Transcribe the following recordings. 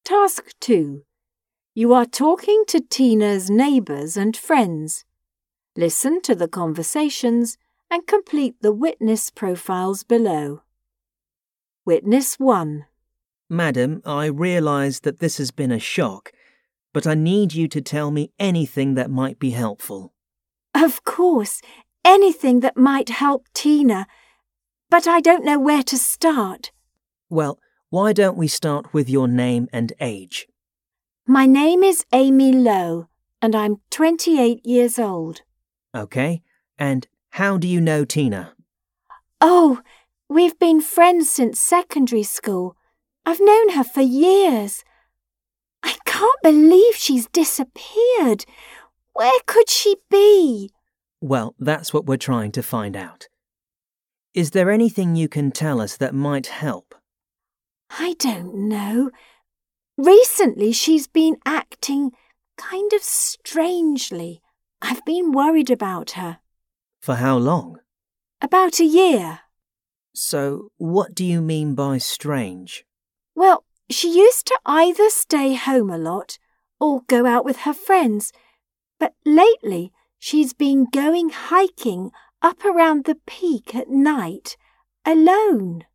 Task 2. You are talking to Tina's neighbours and friends. Listen to the conversations and complete the witness profiles below. Witness 1. Madam, I realise that this has been a shock, but I need you to tell me anything that might be helpful. Of course, anything that might help Tina, but I don't know where to start. Well, why don't we start with your name and age? My name is Amy Lowe, and I'm 28 years old. OK, and how do you know Tina? Oh, we've been friends since secondary school. I've known her for years. I can't believe she's disappeared. Where could she be? Well, that's what we're trying to find out. Is there anything you can tell us that might help? I don't know. Recently she's been acting kind of strangely. I've been worried about her. For how long? About a year. So, what do you mean by strange? Well, she used to either stay home a lot or go out with her friends, but lately she's been going hiking up around the peak at night, alone.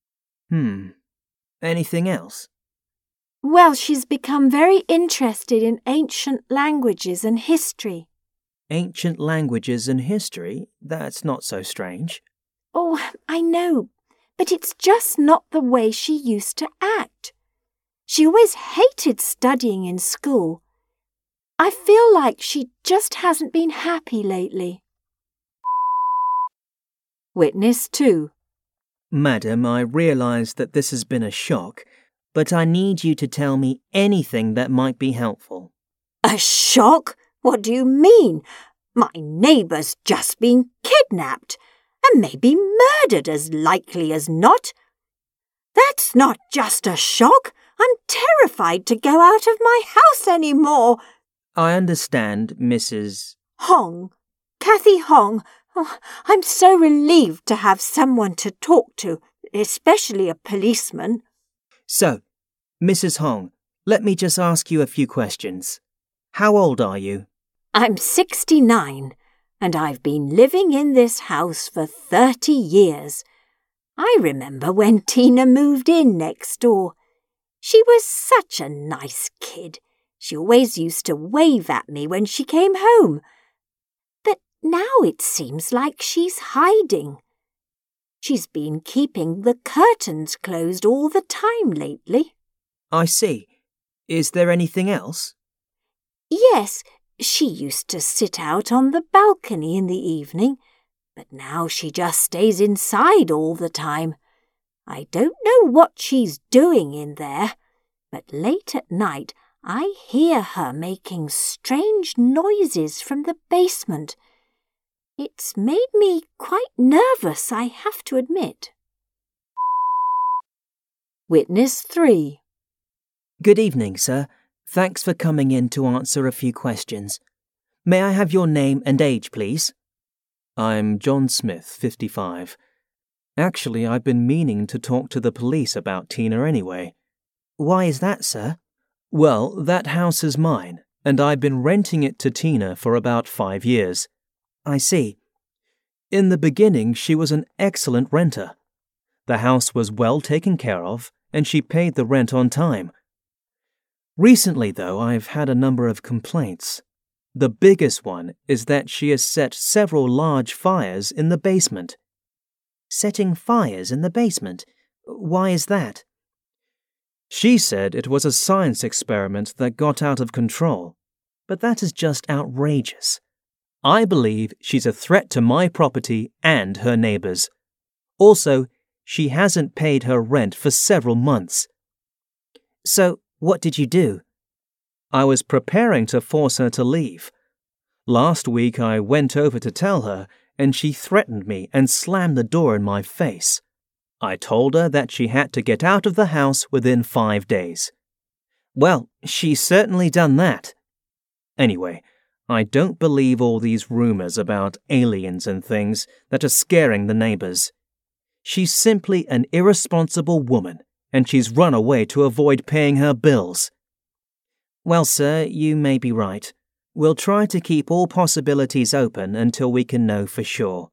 Anything else? Well, she's become very interested in ancient languages and history. Ancient languages and history? That's not so strange. Oh, I know, but it's just not the way she used to act. She always hated studying in school. I feel like she just hasn't been happy lately. Witness 2. Madam, I realise that this has been a shock, but I need you to tell me anything that might be helpful. A shock? What do you mean? My neighbour's just been kidnapped and maybe murdered as likely as not. That's not just a shock. I'm terrified to go out of my house anymore. I understand, Mrs. Hong. Kathy Hong. Oh, I'm so relieved to have someone to talk to, especially a policeman. So, Mrs. Hong, let me just ask you a few questions. How old are you? I'm 69, and I've been living in this house for 30 years. I remember when Tina moved in next door. She was such a nice kid. She always used to wave at me when she came home. But now it seems like she's hiding. She's been keeping the curtains closed all the time lately. I see. Is there anything else? Yes, she used to sit out on the balcony in the evening, but now she just stays inside all the time. I don't know what she's doing in there, but late at night I hear her making strange noises from the basement. It's made me quite nervous, I have to admit. Witness 3. Good evening, sir. Thanks for coming in to answer a few questions. May I have your name and age, please? I'm John Smith, 55. Actually, I've been meaning to talk to the police about Tina anyway. Why is that, sir? Well, that house is mine, and I've been renting it to Tina for about 5 years. I see. In the beginning, she was an excellent renter. The house was well taken care of, and she paid the rent on time. Recently, though, I've had a number of complaints. The biggest one is that she has set several large fires in the basement. Setting fires in the basement? Why is that? She said it was a science experiment that got out of control, but that is just outrageous. I believe she's a threat to my property and her neighbours. Also, she hasn't paid her rent for several months. So, what did you do? I was preparing to force her to leave. Last week I went over to tell her, and she threatened me and slammed the door in my face. I told her that she had to get out of the house within 5 days. Well, she's certainly done that. Anyway, I don't believe all these rumours about aliens and things that are scaring the neighbours. She's simply an irresponsible woman, and she's run away to avoid paying her bills. Well, sir, you may be right. We'll try to keep all possibilities open until we can know for sure.